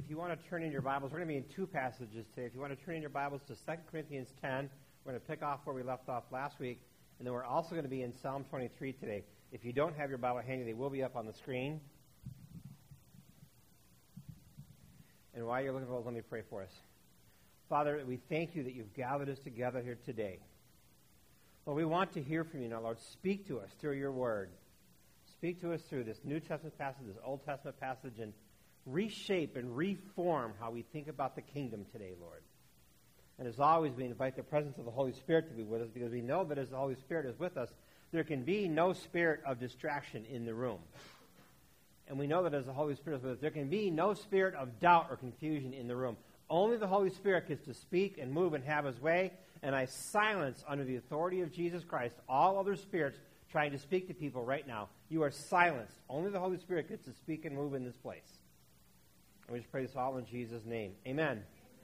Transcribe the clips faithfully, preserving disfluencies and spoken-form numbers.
if you want to turn in your Bibles, we're going to be in two passages today. If you want to turn in your Bibles to Second Corinthians ten, we're going to pick off where we left off last week, and then we're also going to be in Psalm twenty-three today. If you don't have your Bible handy, they will be up on the screen. And while you're looking for those, let me pray for us. Father, we thank you that you've gathered us together here today. Lord, we want to hear from you now, Lord. Speak to us through your word. Speak to us through this New Testament passage, this Old Testament passage, and reshape and reform how we think about the kingdom today, Lord. And as always, we invite the presence of the Holy Spirit to be with us, because we know that as the Holy Spirit is with us, there can be no spirit of distraction in the room. And we know that as the Holy Spirit is with us, there can be no spirit of doubt or confusion in the room. Only the Holy Spirit gets to speak and move and have his way, and I silence, under the authority of Jesus Christ, all other spirits trying to speak to people right now. You are silenced. Only the Holy Spirit gets to speak and move in this place. And we just pray this all in Jesus' name. Amen. Amen.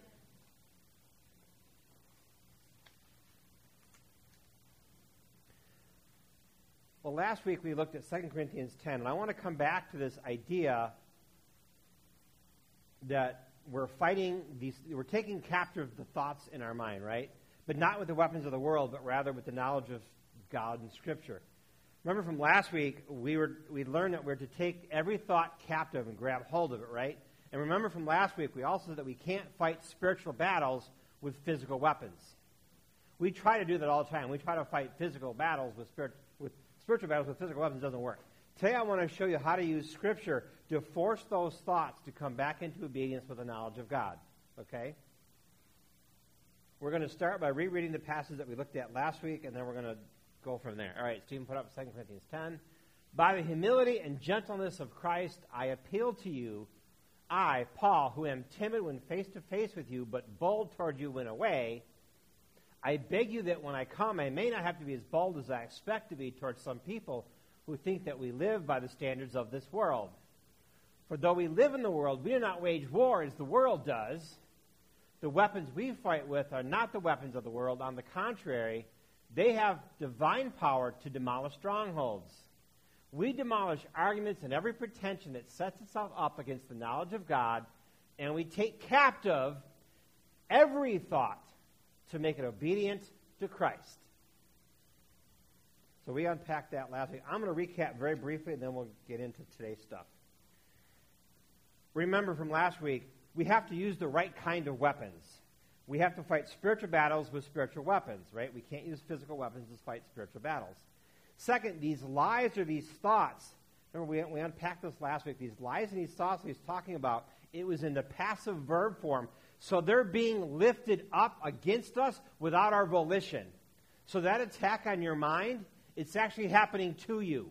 Well, last week we looked at Second Corinthians ten, and I want to come back to this idea that we're fighting these, we're taking captive the thoughts in our mind, right? But not with the weapons of the world, but rather with the knowledge of God and Scripture. Remember from last week, we were we learned that we're to take every thought captive and grab hold of it, right? And remember from last week, we also said that we can't fight spiritual battles with physical weapons. We try to do that all the time. We try to fight physical battles with spirit, with spiritual battles with physical weapons. It doesn't work. Today I want to show you how to use Scripture to force those thoughts to come back into obedience with the knowledge of God. Okay? We're going to start by rereading the passage that we looked at last week, and then we're going to go from there. All right, Stephen, put up Second Corinthians ten. By the humility and gentleness of Christ, I appeal to you, I, Paul, who am timid when face to face with you, but bold toward you when away. I beg you that when I come, I may not have to be as bold as I expect to be towards some people who think that we live by the standards of this world. For though we live in the world, we do not wage war as the world does. The weapons we fight with are not the weapons of the world. On the contrary, they have divine power to demolish strongholds. We demolish arguments and every pretension that sets itself up against the knowledge of God, and we take captive every thought to make it obedient to Christ. So we unpacked that last week. I'm going to recap very briefly, and then we'll get into today's stuff. Remember from last week, we have to use the right kind of weapons. We have to fight spiritual battles with spiritual weapons, right? We can't use physical weapons to fight spiritual battles. Second, these lies or these thoughts, remember we, we unpacked this last week, these lies and these thoughts he's talking about, it was in the passive verb form. So they're being lifted up against us without our volition. So that attack on your mind, it's actually happening to you.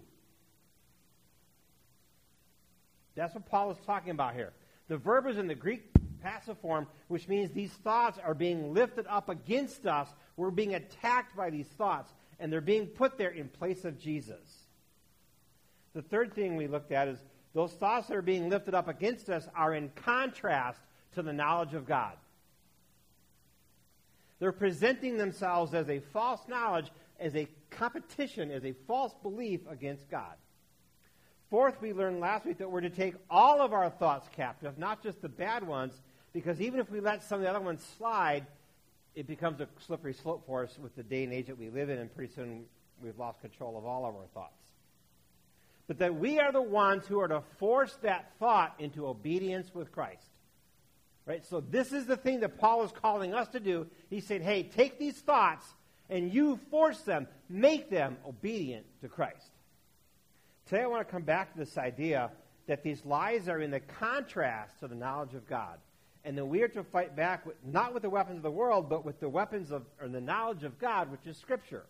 That's what Paul is talking about here. The verb is in the Greek passive form, which means these thoughts are being lifted up against us. We're being attacked by these thoughts, and they're being put there in place of Jesus. The third thing we looked at is those thoughts that are being lifted up against us are in contrast to the knowledge of God. They're presenting themselves as a false knowledge, as a competition, as a false belief against God. Fourth, we learned last week that we're to take all of our thoughts captive, not just the bad ones, because even if we let some of the other ones slide, it becomes a slippery slope for us with the day and age that we live in, and pretty soon we've lost control of all of our thoughts. But that we are the ones who are to force that thought into obedience with Christ. Right? So this is the thing that Paul is calling us to do. He said, hey, take these thoughts and you force them, make them obedient to Christ. Today I want to come back to this idea that these lies are in the contrast to the knowledge of God. And that we are to fight back, with, not with the weapons of the world, but with the weapons of, or the knowledge of God, which is Scripture.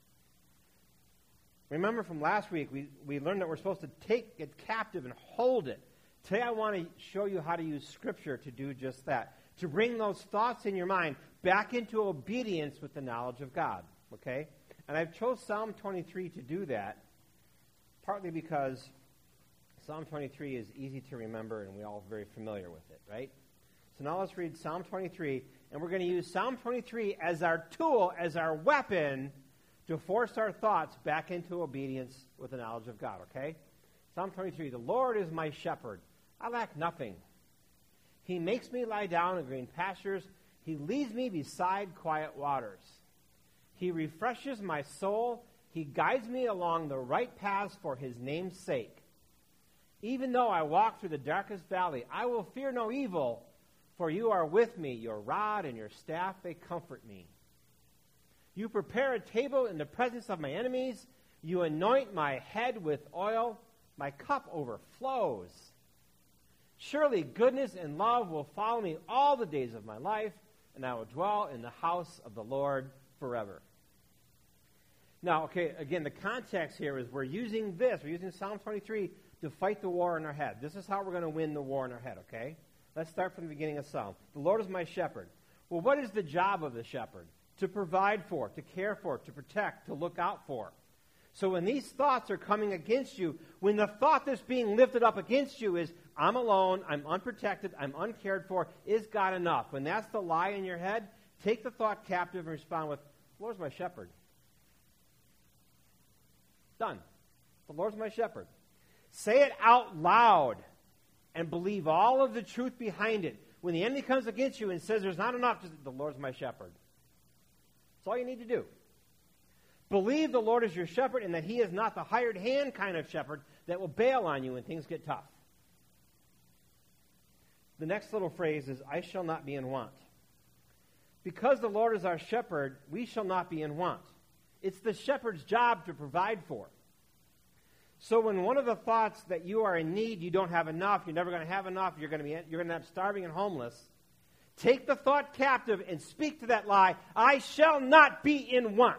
Remember from last week, we, we learned that we're supposed to take it captive and hold it. Today I want to show you how to use Scripture to do just that. To bring those thoughts in your mind back into obedience with the knowledge of God. Okay? And I've chose Psalm twenty-three to do that, partly because Psalm twenty-three is easy to remember and we're all very familiar with it, right? So now let's read Psalm twenty-three, and we're going to use Psalm twenty-three as our tool, as our weapon, to force our thoughts back into obedience with the knowledge of God, okay? Psalm twenty-three, the Lord is my shepherd. I lack nothing. He makes me lie down in green pastures. He leads me beside quiet waters. He refreshes my soul. He guides me along the right paths for his name's sake. Even though I walk through the darkest valley, I will fear no evil, for you are with me. Your rod and your staff, they comfort me. You prepare a table in the presence of my enemies. You anoint my head with oil. My cup overflows. Surely goodness and love will follow me all the days of my life, and I will dwell in the house of the Lord forever. Now, okay, again, the context here is we're using this, we're using Psalm twenty-three to fight the war in our head. This is how we're going to win the war in our head, okay? Let's start from the beginning of Psalm. The Lord is my shepherd. Well, what is the job of the shepherd? To provide for, to care for, to protect, to look out for. So when these thoughts are coming against you, when the thought that's being lifted up against you is, I'm alone, I'm unprotected, I'm uncared for, is God enough? When that's the lie in your head, take the thought captive and respond with, the Lord's my shepherd. Done. The Lord's my shepherd. Say it out loud and believe all of the truth behind it. When the enemy comes against you and says there's not enough, just, the Lord's my shepherd. That's all you need to do. Believe the Lord is your shepherd and that he is not the hired hand kind of shepherd that will bail on you when things get tough. The next little phrase is, I shall not be in want. Because the Lord is our shepherd, we shall not be in want. It's the shepherd's job to provide for. So when one of the thoughts that you are in need, you don't have enough, you're never going to have enough, you're going to be you're going to end up starving and homeless, take the thought captive and speak to that lie, I shall not be in want.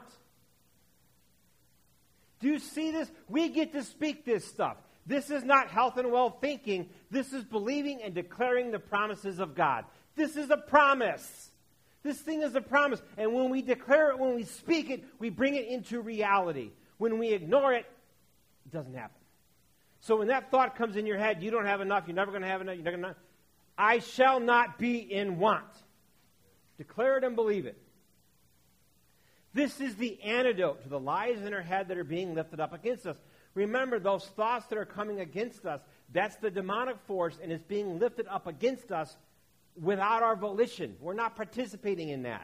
Do you see this? We get to speak this stuff. This is not health and well thinking. This is believing and declaring the promises of God. This is a promise. This thing is a promise. And when we declare it, when we speak it, we bring it into reality. When we ignore it, it doesn't happen. So when that thought comes in your head, you don't have enough, you're never going to have enough, you're never going to, I shall not be in want. Declare it and believe it. This is the antidote to the lies in our head that are being lifted up against us. Remember, those thoughts that are coming against us, that's the demonic force, and it's being lifted up against us without our volition. We're not participating in that.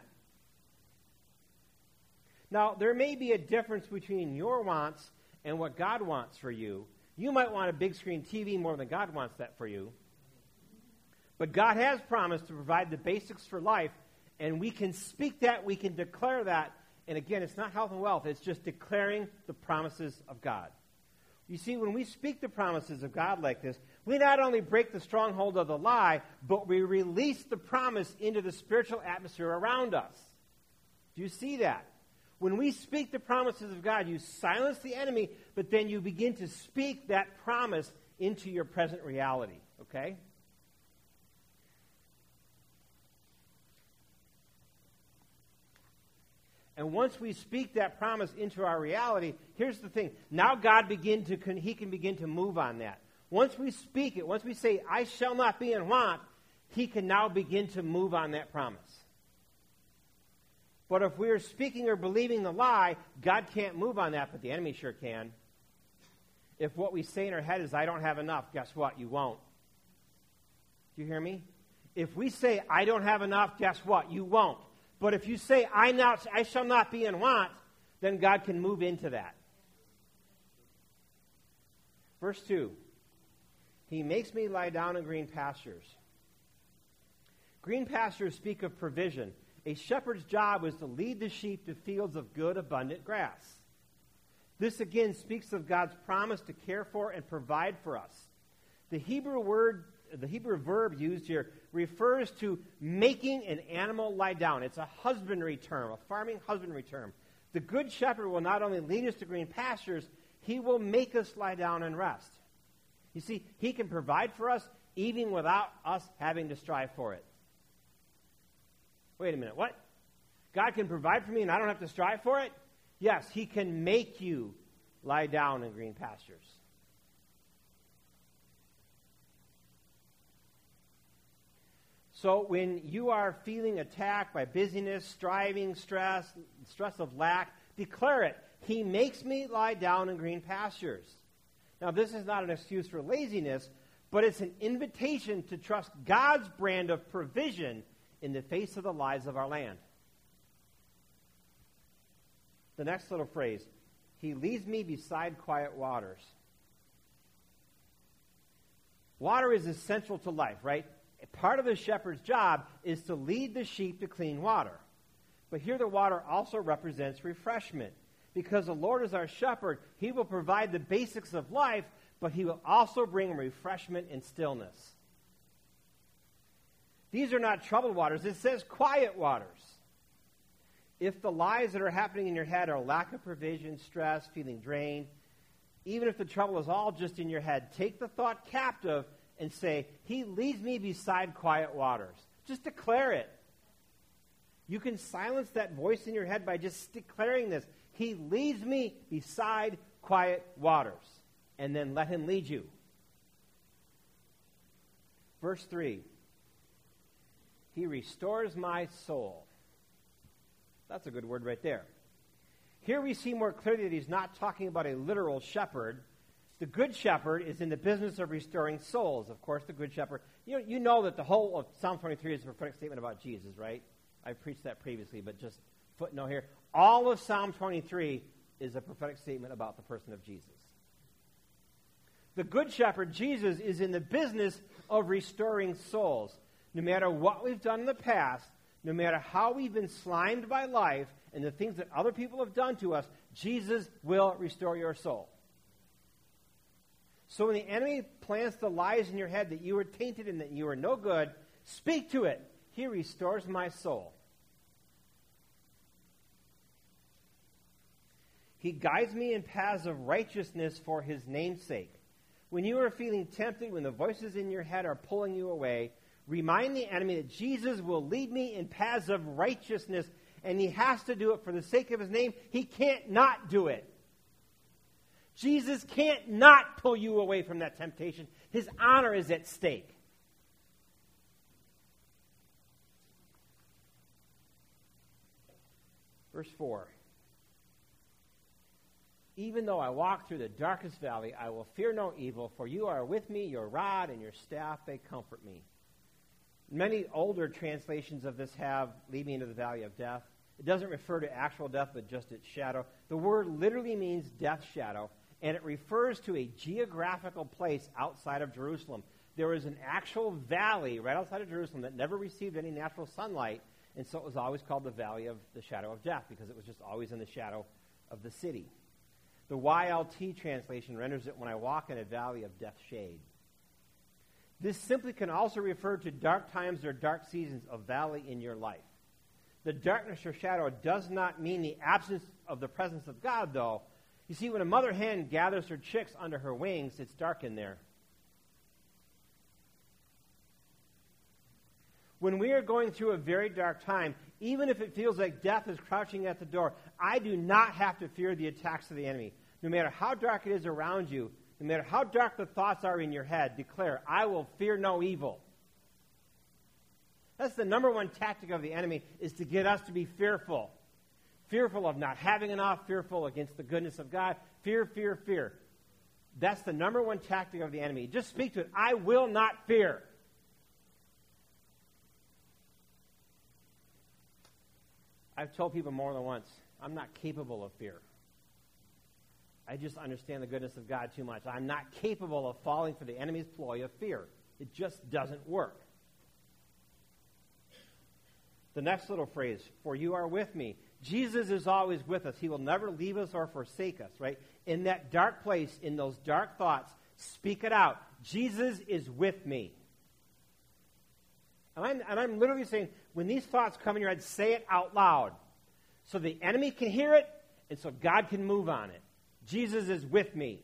Now, there may be a difference between your wants and what God wants for you. You might want a big screen T V more than God wants that for you. But God has promised to provide the basics for life, and we can speak that, we can declare that. And again, it's not health and wealth. It's just declaring the promises of God. You see, when we speak the promises of God like this, we not only break the stronghold of the lie, but we release the promise into the spiritual atmosphere around us. Do you see that? When we speak the promises of God, you silence the enemy, but then you begin to speak that promise into your present reality. Okay? And once we speak that promise into our reality, here's the thing. Now God begin to he can begin to move on that. Once we speak it, once we say, I shall not be in want, he can now begin to move on that promise. But if we're speaking or believing the lie, God can't move on that, but the enemy sure can. If what we say in our head is, I don't have enough, guess what? You won't. Do you hear me? If we say, I don't have enough, guess what? You won't. But if you say, I, not, I shall not be in want, then God can move into that. Verse two, he makes me lie down in green pastures. Green pastures speak of provision. A shepherd's job was to lead the sheep to fields of good, abundant grass. This again speaks of God's promise to care for and provide for us. The Hebrew word, the Hebrew verb used here refers to making an animal lie down. It's a husbandry term, a farming husbandry term. The good shepherd will not only lead us to green pastures, he will make us lie down and rest. You see, he can provide for us even without us having to strive for it. Wait a minute, what? God can provide for me and I don't have to strive for it? Yes, he can make you lie down in green pastures. So when you are feeling attacked by busyness, striving, stress, stress of lack, declare it. He makes me lie down in green pastures. Now, this is not an excuse for laziness, but it's an invitation to trust God's brand of provision in the face of the lies of our land. The next little phrase, he leads me beside quiet waters. Water is essential to life, right? Part of the shepherd's job is to lead the sheep to clean water. But here the water also represents refreshment. Because the Lord is our shepherd, he will provide the basics of life, but he will also bring refreshment and stillness. These are not troubled waters. It says quiet waters. If the lies that are happening in your head are lack of provision, stress, feeling drained, even if the trouble is all just in your head, take the thought captive and say, he leads me beside quiet waters. Just declare it. You can silence that voice in your head by just declaring this. He leads me beside quiet waters. And then let him lead you. Verse three. He restores my soul. That's a good word right there. Here we see more clearly that he's not talking about a literal shepherd. The good shepherd is in the business of restoring souls. Of course, the good shepherd. You know, you know that the whole of Psalm twenty-three is a prophetic statement about Jesus, right? I preached that previously, but just footnote here. All of Psalm twenty-three is a prophetic statement about the person of Jesus. The good shepherd, Jesus, is in the business of restoring souls. No matter what we've done in the past, no matter how we've been slimed by life and the things that other people have done to us, Jesus will restore your soul. So when the enemy plants the lies in your head that you are tainted and that you are no good, speak to it. He restores my soul. He guides me in paths of righteousness for his name's sake. When you are feeling tempted, when the voices in your head are pulling you away, remind the enemy that Jesus will lead me in paths of righteousness, and he has to do it for the sake of his name. He can't not do it. Jesus can't not pull you away from that temptation. His honor is at stake. Verse four. Even though I walk through the darkest valley, I will fear no evil, for you are with me, your rod and your staff, they comfort me. Many older translations of this have, lead me into the valley of death. It doesn't refer to actual death, but just its shadow. The word literally means death shadow, and it refers to a geographical place outside of Jerusalem. There was an actual valley right outside of Jerusalem that never received any natural sunlight, and so it was always called the valley of the shadow of death, because it was just always in the shadow of the city. The Y L T translation renders it when I walk in a valley of death shade. This simply can also refer to dark times or dark seasons of valley in your life. The darkness or shadow does not mean the absence of the presence of God, though. You see, when a mother hen gathers her chicks under her wings, it's dark in there. When we are going through a very dark time, even if it feels like death is crouching at the door, I do not have to fear the attacks of the enemy. No matter how dark it is around you, no matter how dark the thoughts are in your head, declare, I will fear no evil. That's the number one tactic of the enemy, is to get us to be fearful. Fearful of not having enough, fearful against the goodness of God. Fear, fear, fear. That's the number one tactic of the enemy. Just speak to it. I will not fear. I've told people more than once, I'm not capable of fear. I just understand the goodness of God too much. I'm not capable of falling for the enemy's ploy of fear. It just doesn't work. The next little phrase, for you are with me. Jesus is always with us. He will never leave us or forsake us, right? In that dark place, in those dark thoughts, speak it out. Jesus is with me. And I'm, and I'm literally saying, when these thoughts come in your head, say it out loud. So the enemy can hear it, and so God can move on it. Jesus is with me.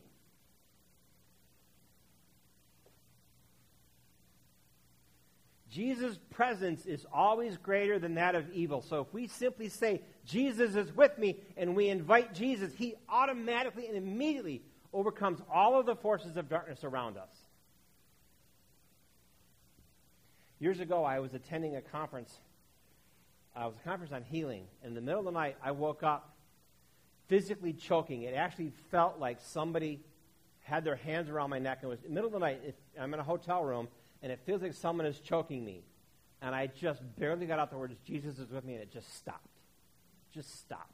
Jesus' presence is always greater than that of evil. So if we simply say, Jesus is with me, and we invite Jesus, he automatically and immediately overcomes all of the forces of darkness around us. Years ago, I was attending a conference. Uh, it was a conference on healing. In the middle of the night, I woke up physically choking. It actually felt like somebody had their hands around my neck, and it was in the middle of the night. It, I'm in a hotel room, and it feels like someone is choking me. And I just barely got out the words, Jesus is with me, and it just stopped. Just stopped.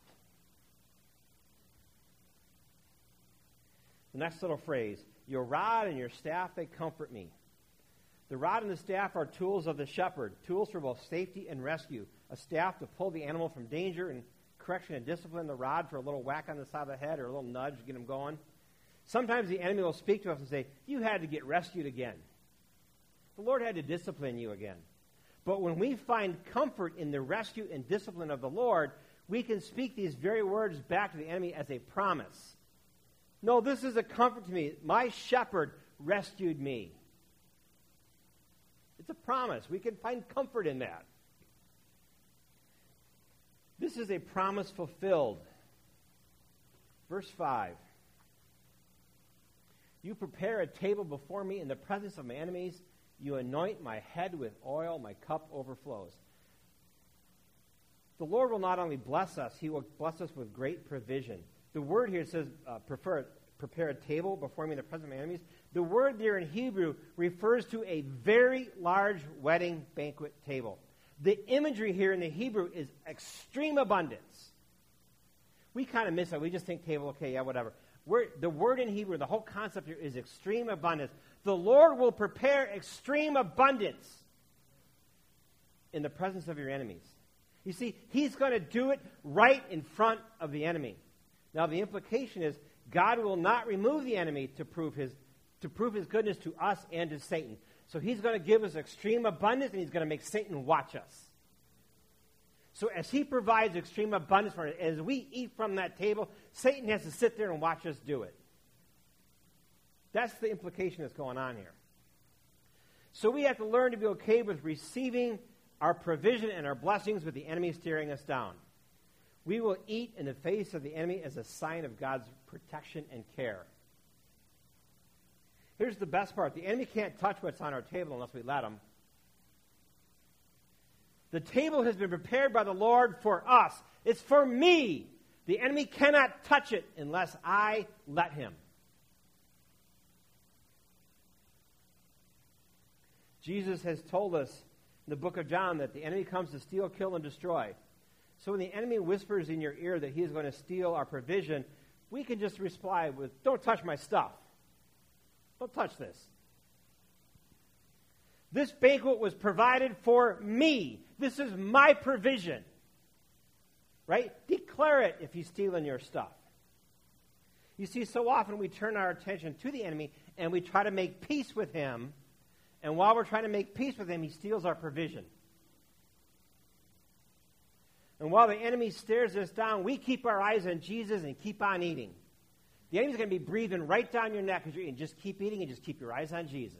The next little phrase, your rod and your staff, they comfort me. The rod and the staff are tools of the shepherd, tools for both safety and rescue. A staff to pull the animal from danger and correction and discipline. The rod for a little whack on the side of the head or a little nudge to get him going. Sometimes the enemy will speak to us and say, you had to get rescued again. The Lord had to discipline you again. But when we find comfort in the rescue and discipline of the Lord, we can speak these very words back to the enemy as a promise. No, this is a comfort to me. My shepherd rescued me. It's a promise. We can find comfort in that. This is a promise fulfilled. Verse five. You prepare a table before me in the presence of my enemies. You anoint my head with oil. My cup overflows. The Lord will not only bless us, he will bless us with great provision. The word here says, uh, prefer, prepare a table before me in the presence of my enemies. The word there in Hebrew refers to a very large wedding banquet table. The imagery here in the Hebrew is extreme abundance. We kind of miss it. We just think table, okay, yeah, whatever. We're, the word in Hebrew, the whole concept here is extreme abundance. The Lord will prepare extreme abundance in the presence of your enemies. You see, he's going to do it right in front of the enemy. Now, the implication is God will not remove the enemy to prove his, to prove his goodness to us and to Satan. So he's going to give us extreme abundance, and he's going to make Satan watch us. So as he provides extreme abundance for us, as we eat from that table, Satan has to sit there and watch us do it. That's the implication that's going on here. So we have to learn to be okay with receiving our provision and our blessings with the enemy staring us down. We will eat in the face of the enemy as a sign of God's protection and care. Here's the best part. The enemy can't touch what's on our table unless we let him. The table has been prepared by the Lord for us. It's for me. The enemy cannot touch it unless I let him. Jesus has told us in the book of John that the enemy comes to steal, kill, and destroy. So when the enemy whispers in your ear that he is going to steal our provision, we can just reply with, don't touch my stuff. Don't touch this. This banquet was provided for me. This is my provision. Right? Declare it if he's stealing your stuff. You see, so often we turn our attention to the enemy and we try to make peace with him. And while we're trying to make peace with him, he steals our provision. And while the enemy stares us down, we keep our eyes on Jesus and keep on eating. The enemy's going to be breathing right down your neck as you're eating. Just keep eating and just keep your eyes on Jesus.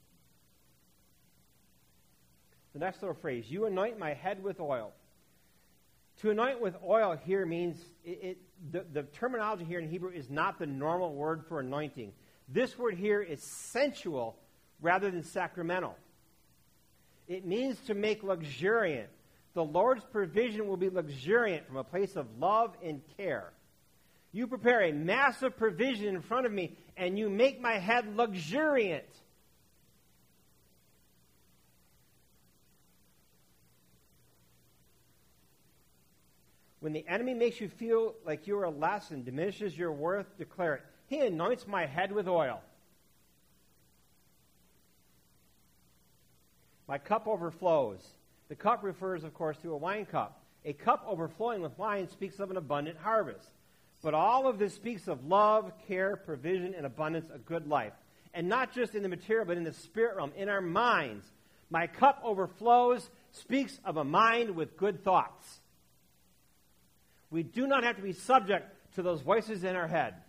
The next little phrase, you anoint my head with oil. To anoint with oil here means, it, it, the, the terminology here in Hebrew is not the normal word for anointing. This word here is sensual rather than sacramental. It means to make luxuriant. The Lord's provision will be luxuriant from a place of love and care. You prepare a massive provision in front of me, and you make my head luxuriant. When the enemy makes you feel like you are less and diminishes your worth, declare it. He anoints my head with oil. My cup overflows. The cup refers, of course, to a wine cup. A cup overflowing with wine speaks of an abundant harvest. But all of this speaks of love, care, provision, and abundance, a good life. And not just in the material, but in the spirit realm, in our minds. My cup overflows speaks of a mind with good thoughts. We do not have to be subject to those voices in our head.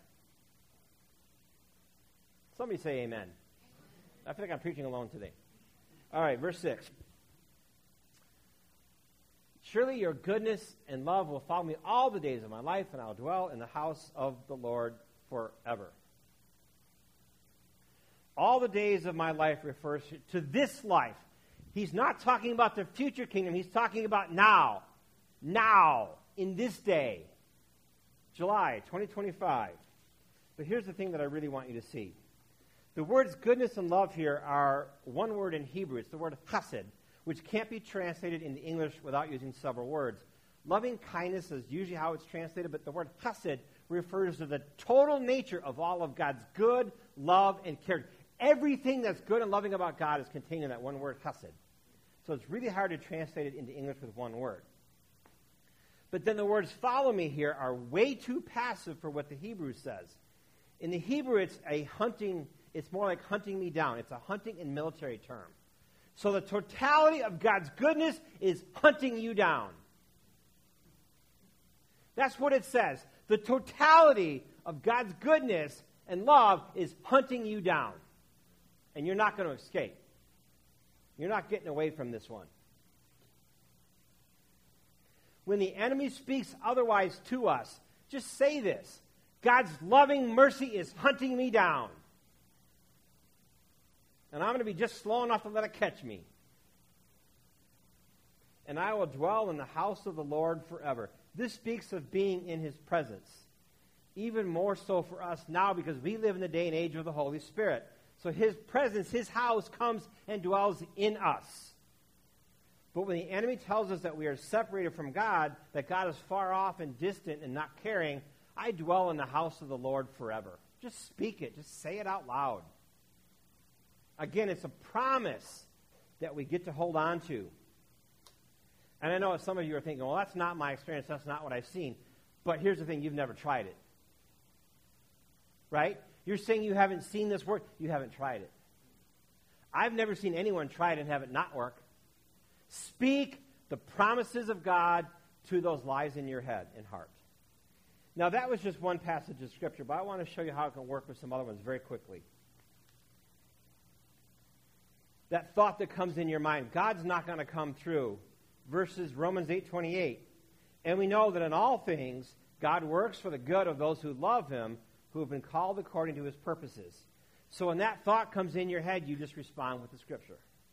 Somebody say amen. I feel like I'm preaching alone today. All right, verse six. Surely your goodness and love will follow me all the days of my life, and I'll dwell in the house of the Lord forever. All the days of my life refers to this life. He's not talking about the future kingdom. He's talking about now. Now, in this day. July twenty twenty-five. But here's the thing that I really want you to see. The words goodness and love here are one word in Hebrew. It's the word chesed, which can't be translated into English without using several words. Loving kindness is usually how it's translated, but the word chesed refers to the total nature of all of God's good, love, and character. Everything that's good and loving about God is contained in that one word, chesed. So it's really hard to translate it into English with one word. But then the words follow me here are way too passive for what the Hebrew says. In the Hebrew, it's a hunting, it's more like hunting me down. It's a hunting and military term. So the totality of God's goodness is hunting you down. That's what it says. The totality of God's goodness and love is hunting you down. And you're not going to escape. You're not getting away from this one. When the enemy speaks otherwise to us, just say this. God's loving mercy is hunting me down. And I'm going to be just slow enough to let it catch me. And I will dwell in the house of the Lord forever. This speaks of being in his presence. Even more so for us now because we live in the day and age of the Holy Spirit. So his presence, his house comes and dwells in us. But when the enemy tells us that we are separated from God, that God is far off and distant and not caring, I dwell in the house of the Lord forever. Just speak it. Just say it out loud. Again, it's a promise that we get to hold on to. And I know some of you are thinking, well, that's not my experience. That's not what I've seen. But here's the thing. You've never tried it. Right? You're saying you haven't seen this work. You haven't tried it. I've never seen anyone try it and have it not work. Speak the promises of God to those lies in your head and heart. Now, that was just one passage of Scripture, but I want to show you how it can work with some other ones very quickly. That thought that comes in your mind, God's not going to come through, versus Romans eight twenty-eight. And we know that in all things, God works for the good of those who love him, who have been called according to his purposes. So when that thought comes in your head, you just respond with the Scripture.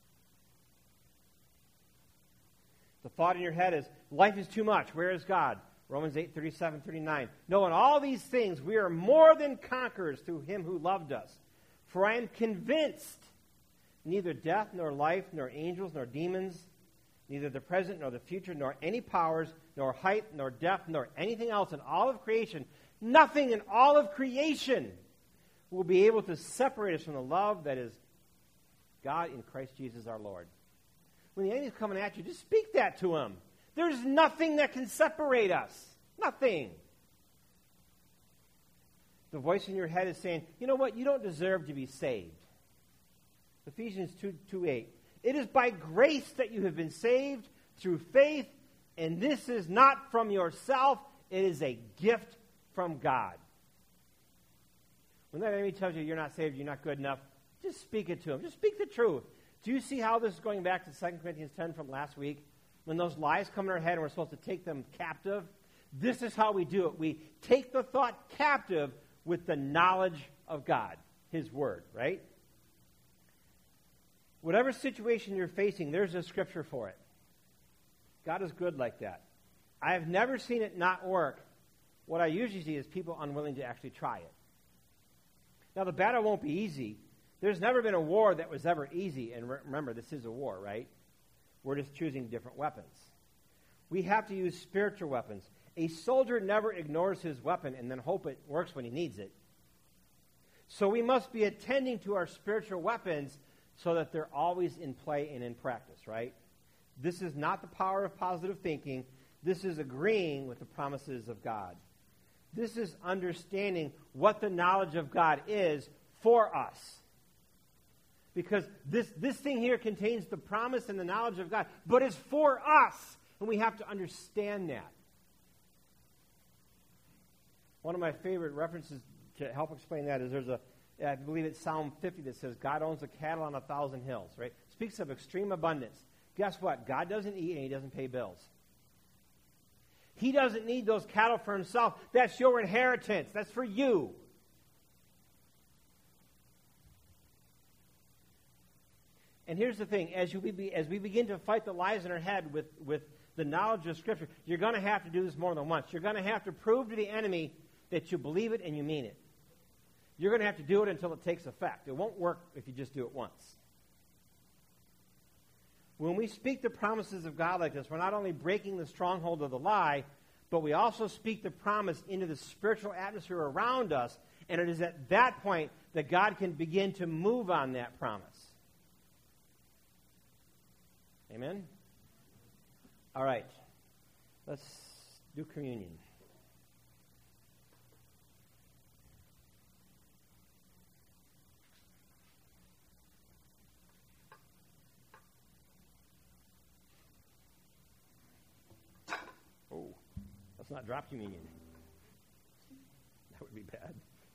The thought in your head is, life is too much. Where is God? Romans eight thirty-seven, thirty-nine. No, in all these things we are more than conquerors through him who loved us. For I am convinced neither death nor life, nor angels, nor demons, neither the present nor the future, nor any powers, nor height, nor depth, nor anything else in all of creation, nothing in all of creation will be able to separate us from the love that is God in Christ Jesus our Lord. When the enemy's coming at you, just speak that to him. There's nothing that can separate us. Nothing. The voice in your head is saying, you know what? You don't deserve to be saved. Ephesians two, two eight. It is by grace that you have been saved through faith, and this is not from yourself. It is a gift from God. When that enemy tells you you're not saved, you're not good enough, just speak it to him. Just speak the truth. Do you see how this is going back to Second Corinthians ten from last week? When those lies come in our head and we're supposed to take them captive, this is how we do it. We take the thought captive with the knowledge of God, his word, right? Whatever situation you're facing, there's a scripture for it. God is good like that. I have never seen it not work. What I usually see is people unwilling to actually try it. Now, the battle won't be easy. There's never been a war that was ever easy. And re- remember, this is a war, right? We're just choosing different weapons. We have to use spiritual weapons. A soldier never ignores his weapon and then hope it works when he needs it. So we must be attending to our spiritual weapons so that they're always in play and in practice, right? This is not the power of positive thinking. This is agreeing with the promises of God. This is understanding what the knowledge of God is for us. Because this, this thing here contains the promise and the knowledge of God, but it's for us, and we have to understand that. One of my favorite references to help explain that is there's a, I believe it's Psalm fifty that says, God owns the cattle on a thousand hills, right? Speaks of extreme abundance. Guess what? God doesn't eat and he doesn't pay bills. He doesn't need those cattle for himself. That's your inheritance. That's for you. And here's the thing. As, you be, as we begin to fight the lies in our head with, with the knowledge of Scripture, you're going to have to do this more than once. You're going to have to prove to the enemy that you believe it and you mean it. You're going to have to do it until it takes effect. It won't work if you just do it once. When we speak the promises of God like this, we're not only breaking the stronghold of the lie, but we also speak the promise into the spiritual atmosphere around us, and it is at that point that God can begin to move on that promise. Amen? All right. Let's do communion. Oh, let's not drop communion. That would be bad.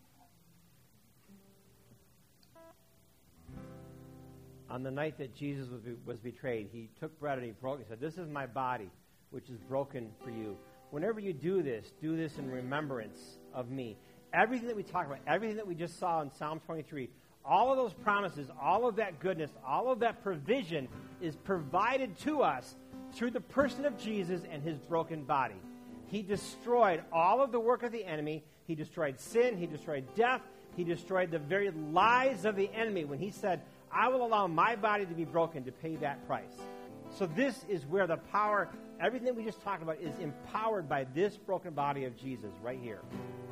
On the night that Jesus was, was betrayed, he took bread and he broke it. He said, "This is my body, which is broken for you. Whenever you do this, do this in remembrance of me." Everything that we talked about, everything that we just saw in Psalm twenty-three, all of those promises, all of that goodness, all of that provision is provided to us through the person of Jesus and his broken body. He destroyed all of the work of the enemy. He destroyed sin. He destroyed death. He destroyed the very lies of the enemy when he said, "I will allow my body to be broken to pay that price." So this is where the power, everything that we just talked about, is empowered by this broken body of Jesus right here.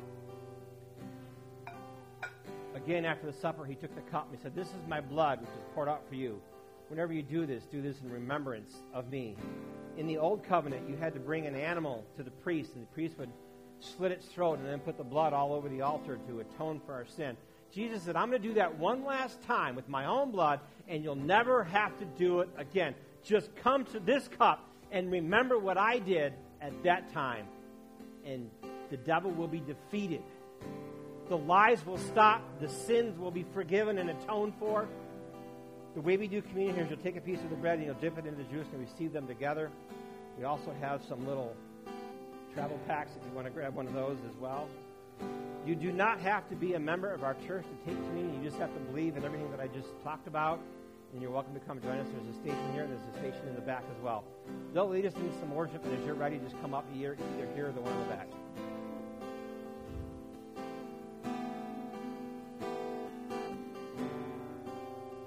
Again, after the supper, he took the cup and he said, "This is my blood, which is poured out for you. Whenever you do this, do this in remembrance of me." In the old covenant, you had to bring an animal to the priest, and the priest would slit its throat and then put the blood all over the altar to atone for our sin. Jesus said, "I'm going to do that one last time with my own blood, and you'll never have to do it again. Just come to this cup and remember what I did at that time, and the devil will be defeated. The lies will stop. The sins will be forgiven and atoned for." The way we do communion here is you'll take a piece of the bread and you'll dip it into the juice and receive them together. We also have some little travel packs if you want to grab one of those as well. You do not have to be a member of our church to take communion. You just have to believe in everything that I just talked about, and you're welcome to come join us. There's a station here, and there's a station in the back as well. They'll lead us into some worship, and as you're ready, just come up here, either here or the one in the back.